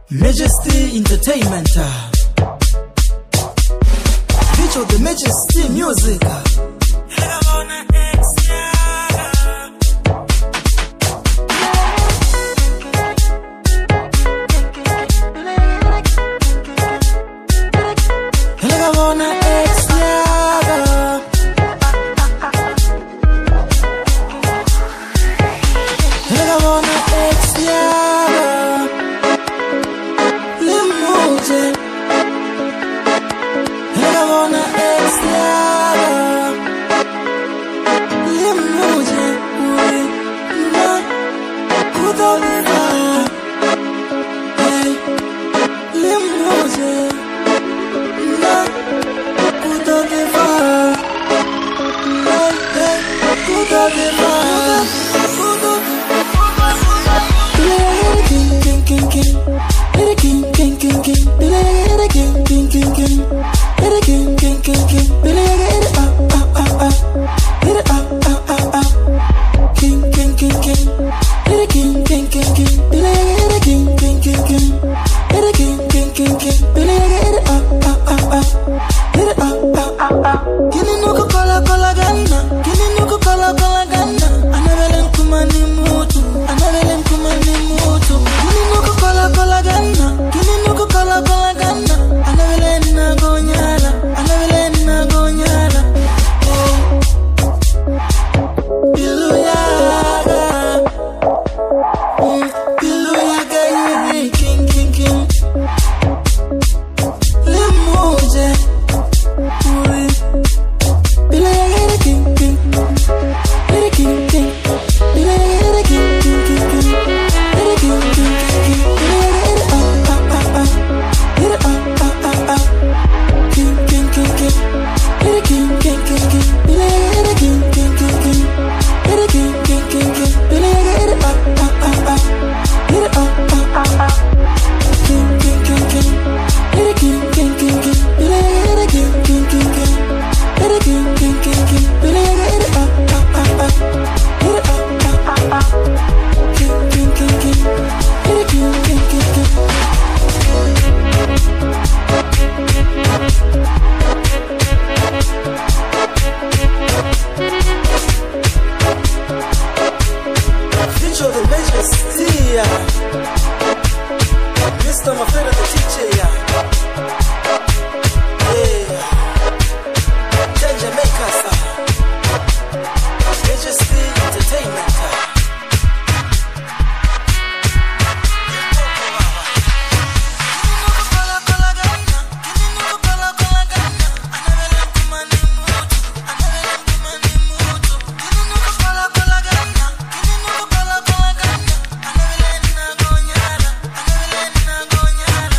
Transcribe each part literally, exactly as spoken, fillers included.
Majesty Entertainment. Feature the Majesty Music. Gonyala,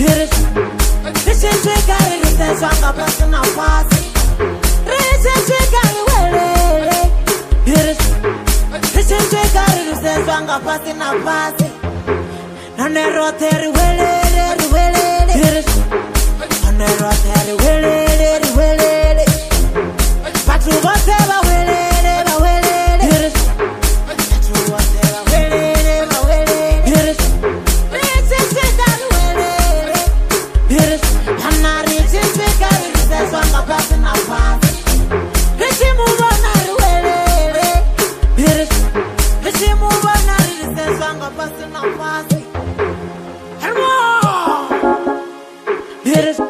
Here is Listen to a guy who says I'm a person of fast. Listen to a guy who will. Here is Listen to a guy who says I'm a person of fast. And I wrote there, well, well, here is And I wrote there, well, well, but you whatever, well, well, here is But you whatever, well, well, here is Listen to a guy, well, here is I'm not reaching to a guy who says I'm a person of fast. Let him move on, well, here is Let him move on, he says I'm a person of fast. And more Here is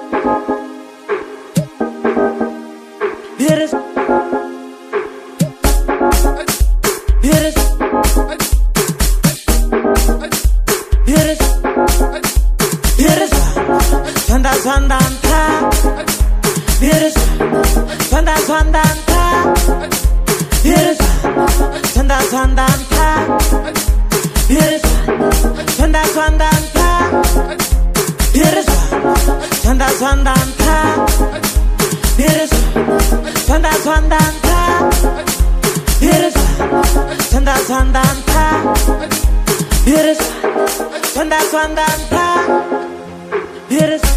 Here is Here is Here is Here is Sanda Sandanta. Here is Sanda Sandanta. Here is Sanda Sandanta. Here is Sanda Sandanta. Here is Sanda Sandanta. Here is Sanda Sandanta. Here is Sanda Sandanta. Here is Sanda Sandanta. Here is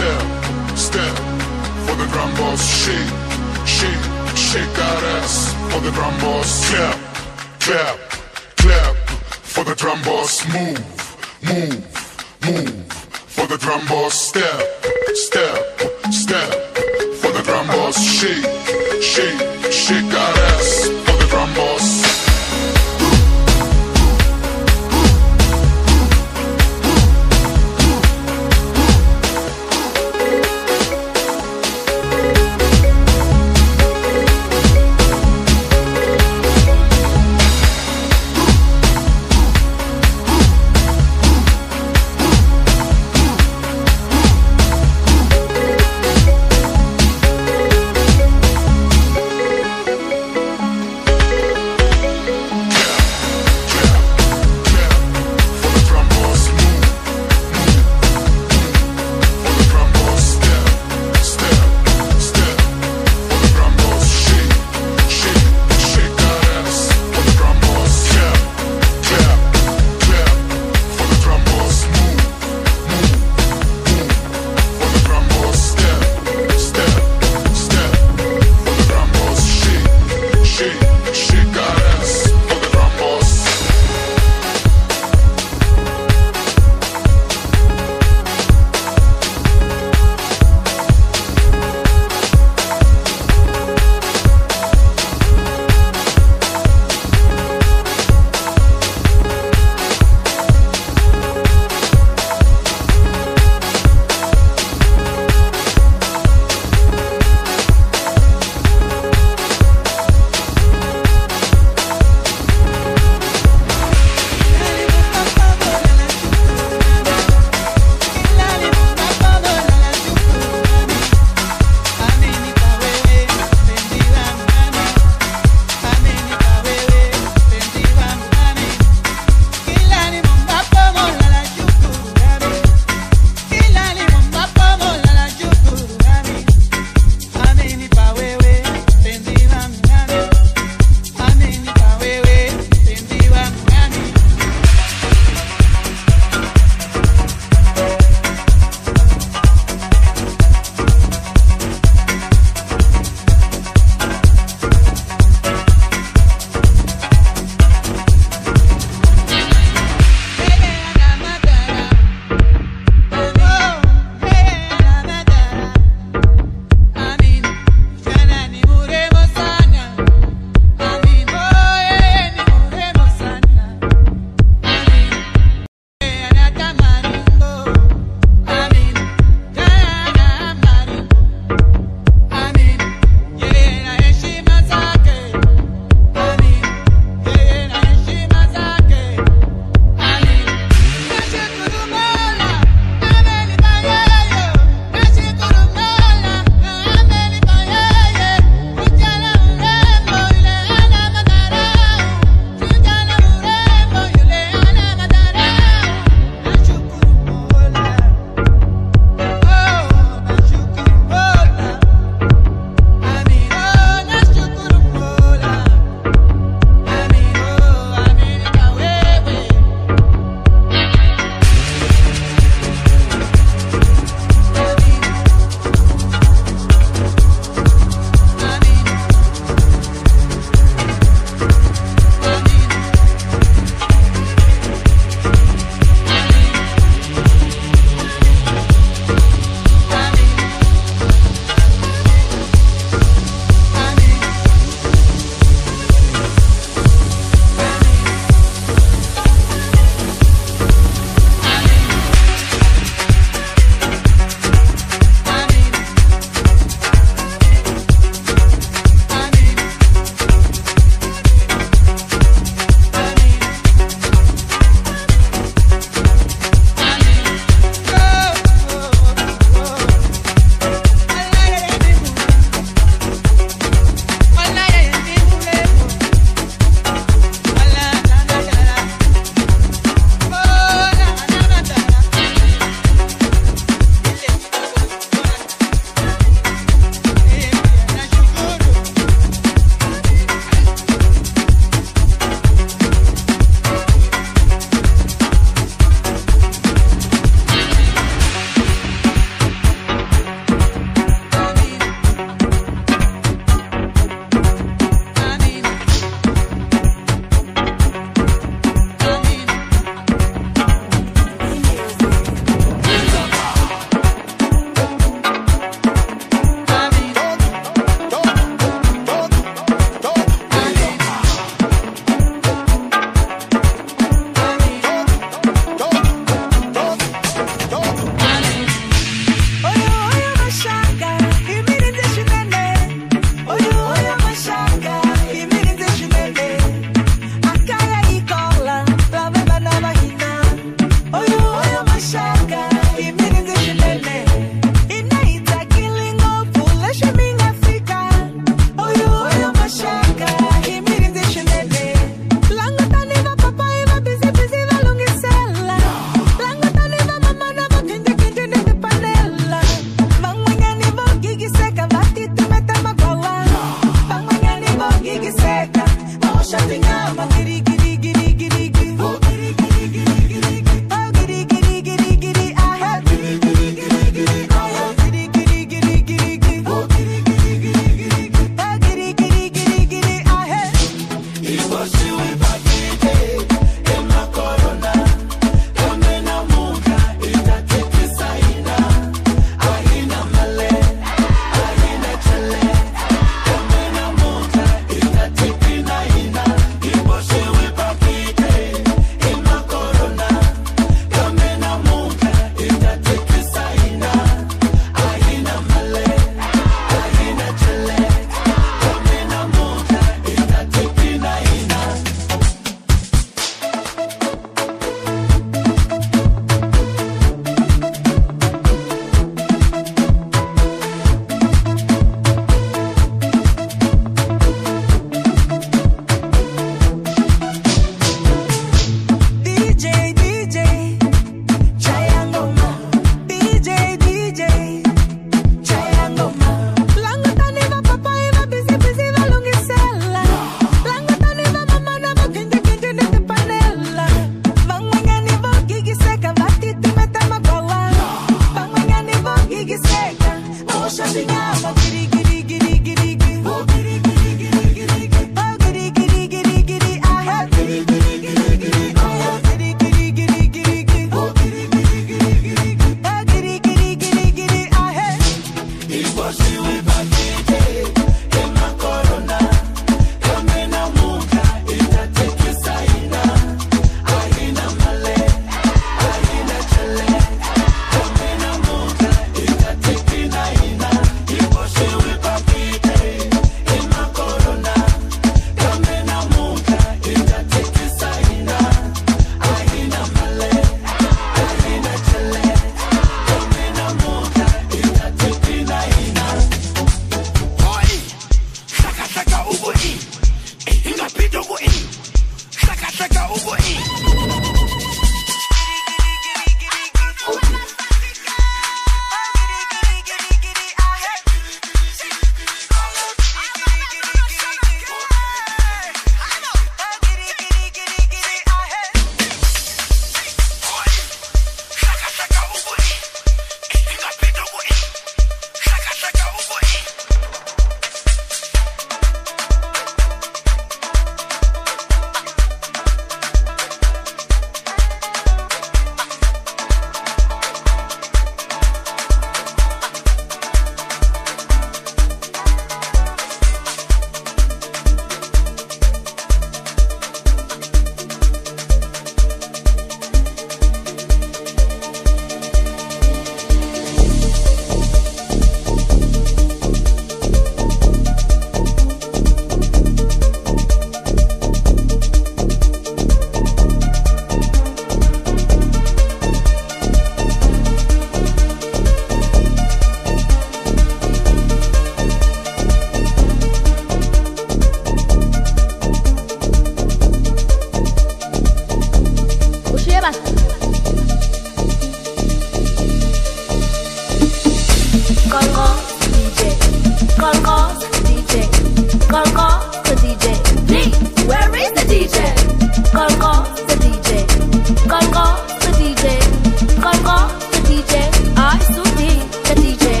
Concourse, D J. Concourse, the D J. Please, where is the D J? Concourse, the D J. Concourse, the D J. Concourse, the D J. I Sudi, the D J.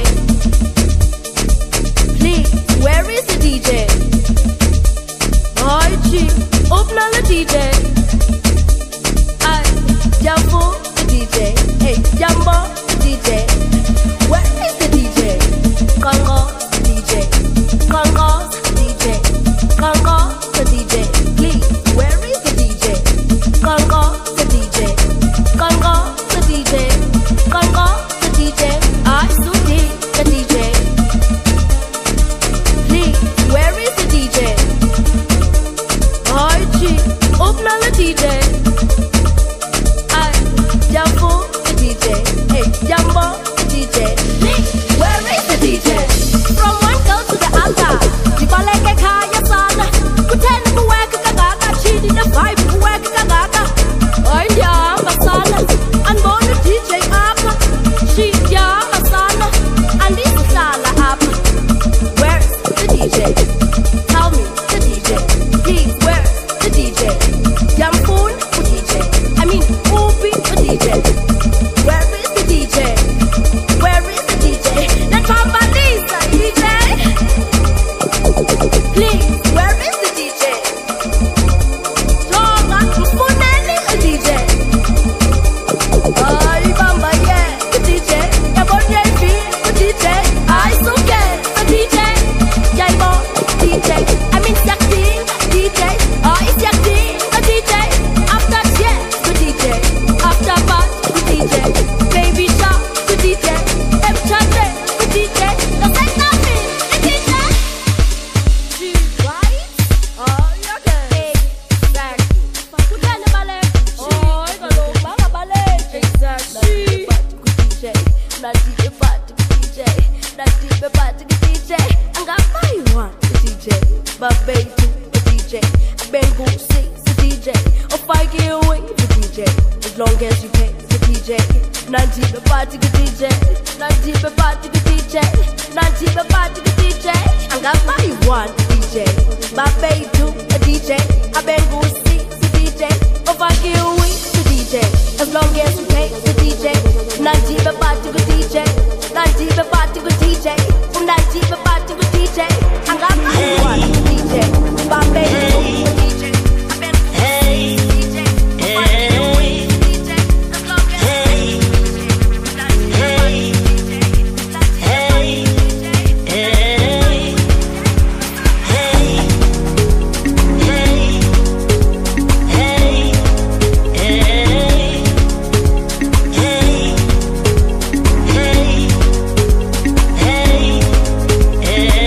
Please, where is the D J? I G, open the D J. I Jumbo, the D J. Hey, Jumbo, the D J. Where is the D J? Congo, the D J. Congo, the D J. Congo, the D J. Please, where is the D J? Congo, the D J. Congo, the D J. Congo, the D J. I Sudi, the D J. Please, where is the D J? I G, open the D J. I Jumbo, the D J. Hey, Jumbo, the D J. Please, where is the D J? From one girl to the other, you baleke kaya sana. Kutenda kuweka kagaga, chini na vibe kuweka kagaga. Ay yamba sana, anbona D J hapa. She yamba sana, andisa sala hapa. Where's the D J? Tell me the D J. Please, where's the D J? Jampoon, the D J. I mean, Ubi, the D J. Where is the D J? Where is the D J? Let's pop on Lisa, D J. Please, where is the D J? Tonga, Funeli, a D J. Ay, Bamba, yeah, the D J. Yabonye, the D J. I Suke, the D J. Jaibo, D J. I mean, Yakti, D J. Oh, it's Yakti, the D J. After Jet, the D J. After Bat, the D J. Baby Shark, the D J. M Chate, the D J. No say nothing, the D J. She right? Oh, you're good. Exactly. Kutana bale. Oh, you go low, mama bale. Exactly. D J. Na D J, but the D J. Na D J, but the D J. I got my one, the D J. But baby, the D J. I been go see the D J. If I get away, the D J. As long as you pay the D J. Na D J, but the D J. Na D J, but the D J. Na D J, but the D J. I got my one, the D J. My baby, the D J. I been go see the D J. If I get away, the D J. As long as you pay the D J. Na D J, but the D J. Na D J, but the D J. Na D J, but the D J. I got my one, the D J. My baby, the D J. I been go see the D J. If I get away, the D J. As long as you pay the D J. Na D J, but the D J. Na D J, but the D J. Hey,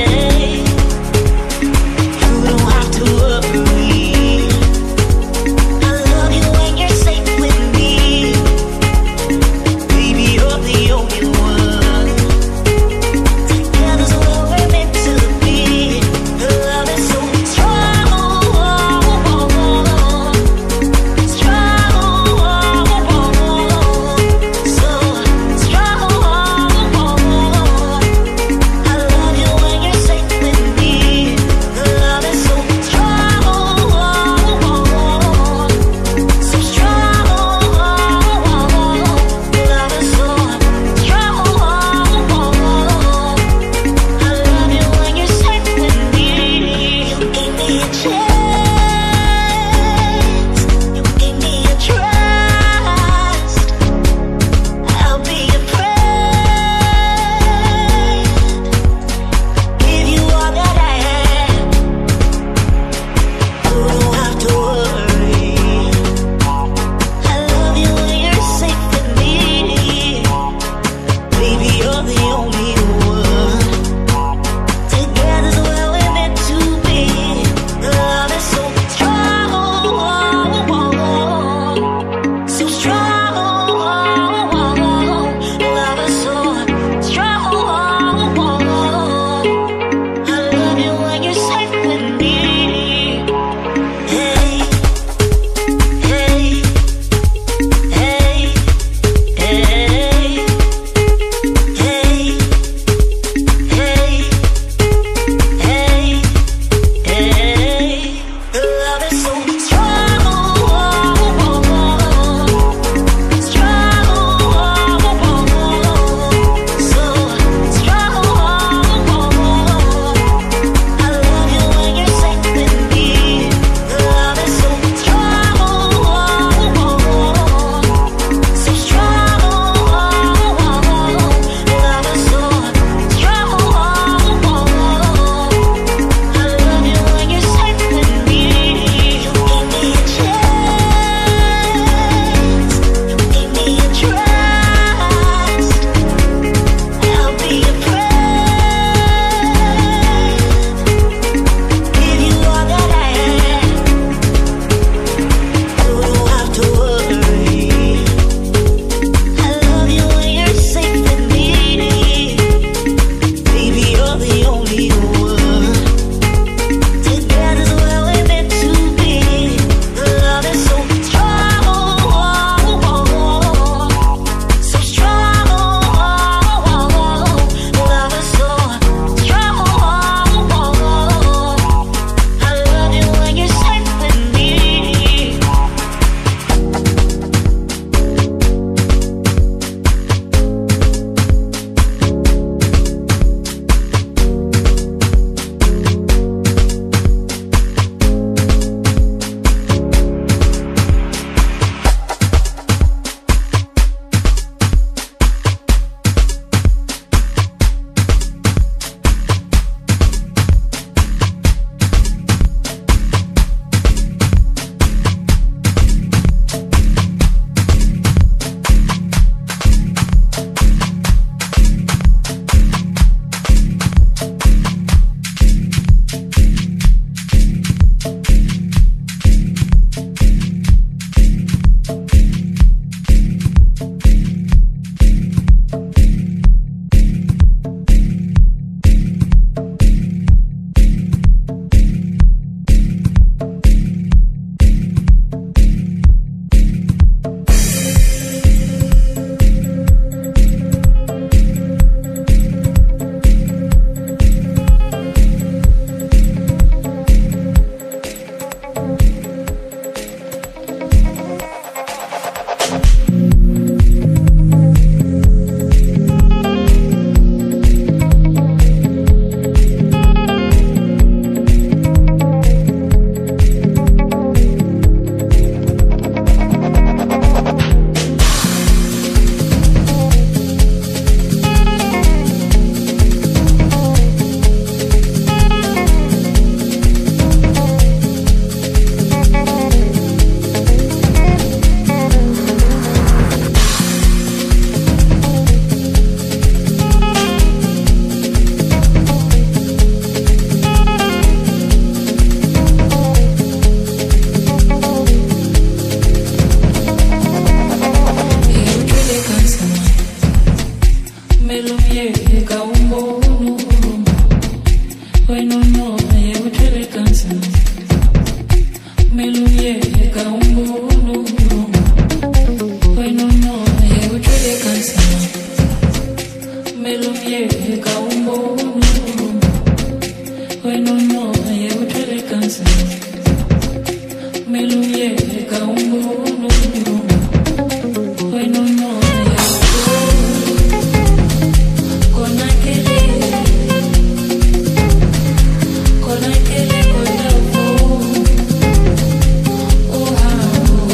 Oh,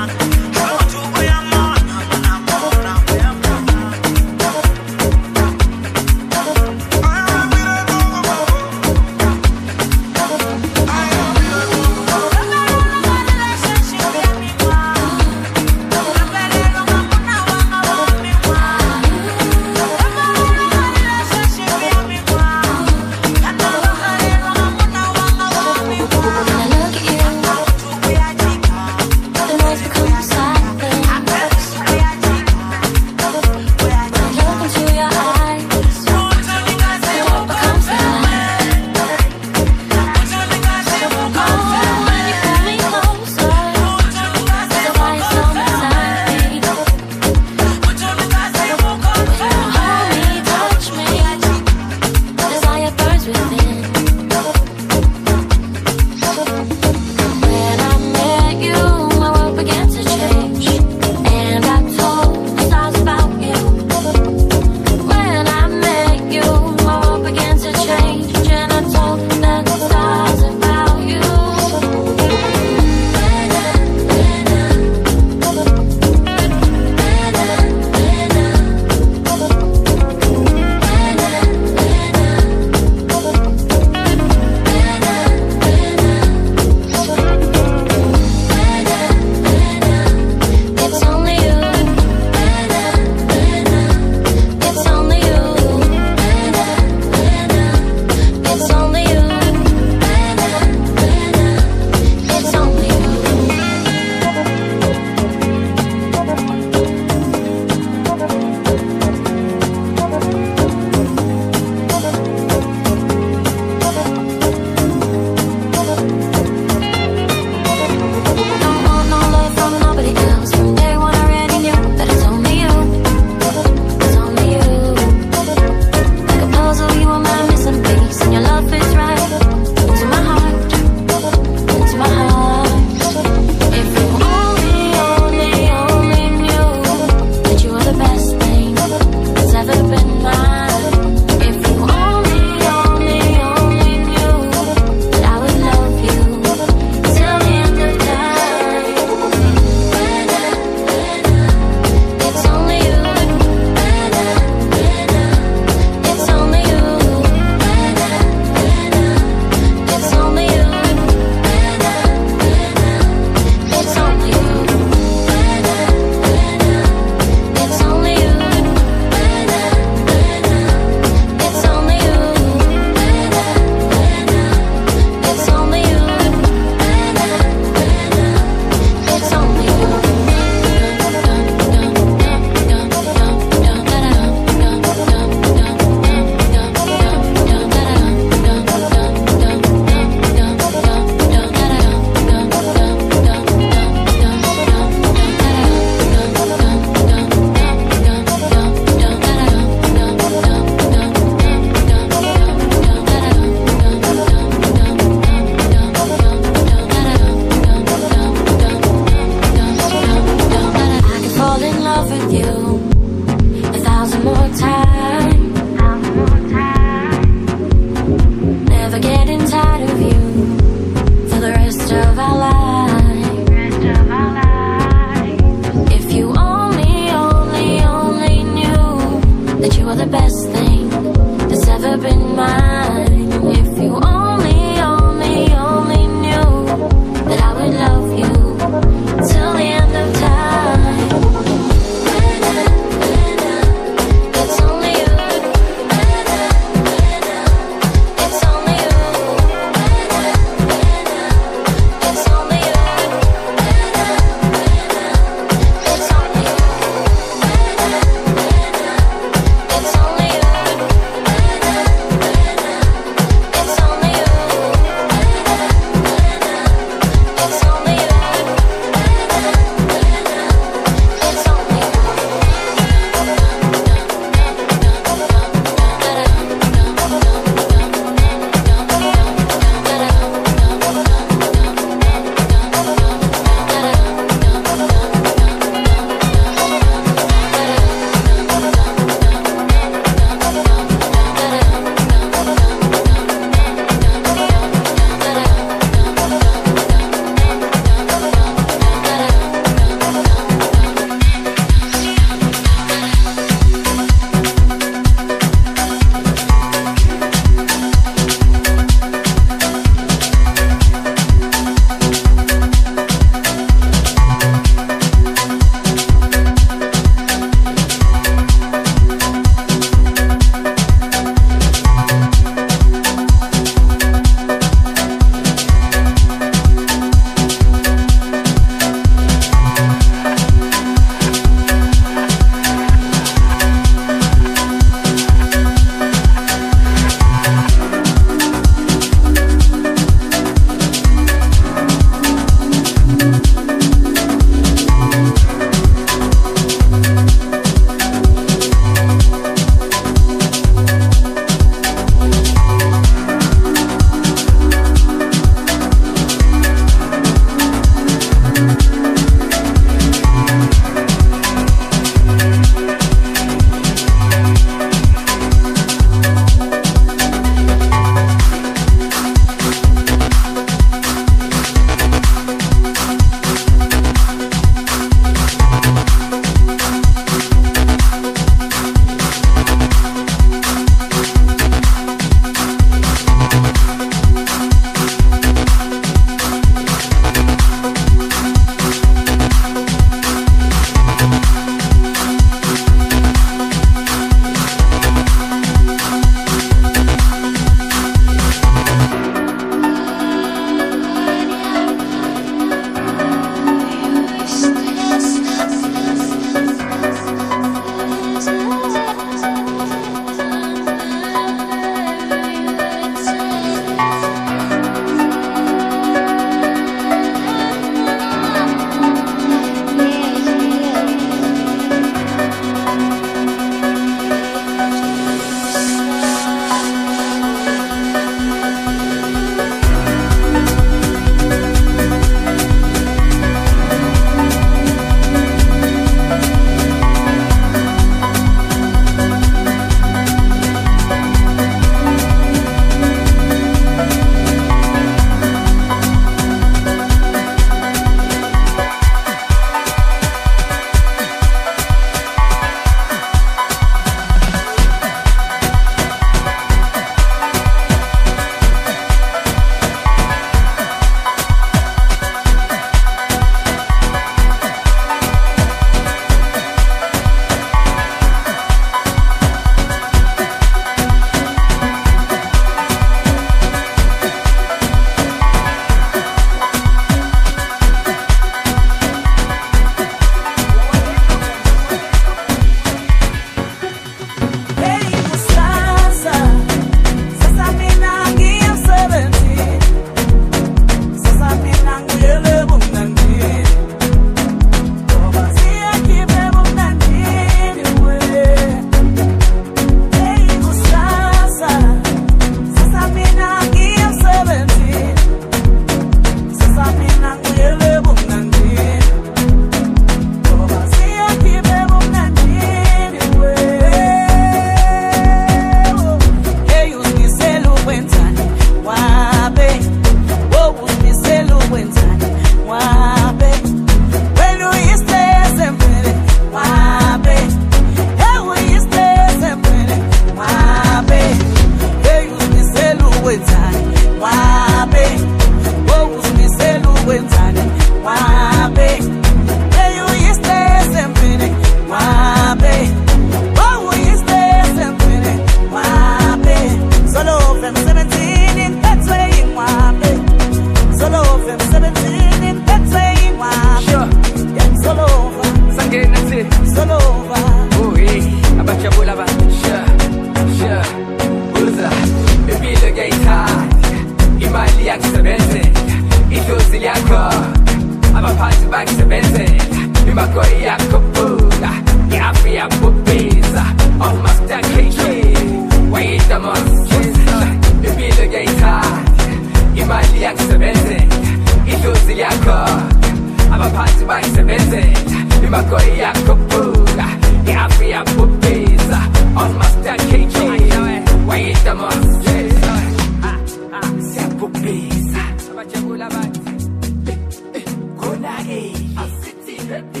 Let